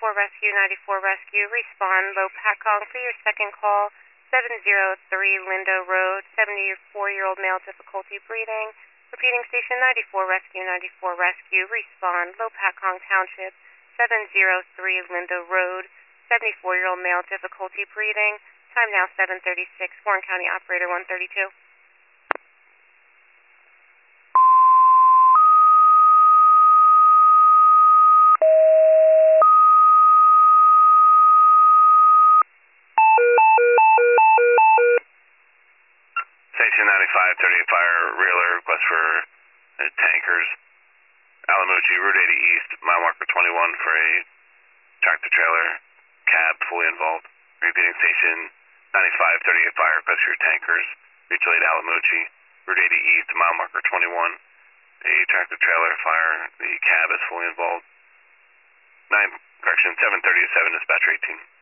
Rescue, 94 Rescue. Respond, Low Patcong for your second call. 703 Lindo Road, 74-year-old male, difficulty breathing. Repeating station 94 Rescue, 94 Rescue. Respond, Low Patcong Township, 703 Lindo Road, 74-year-old male, difficulty breathing. Time now 7:36. Warren County Operator 132. Station 95, 38 Fire, Reeler, request for tankers. Alamucci, Route 80 East, mile marker 21 for a tractor trailer, cab fully involved. Repeating station 95, 38 Fire, request for your tankers. Mutual aid Alamucci, Route 80 East, mile marker 21. A tractor trailer fire, the cab is fully involved. 737, dispatcher 18.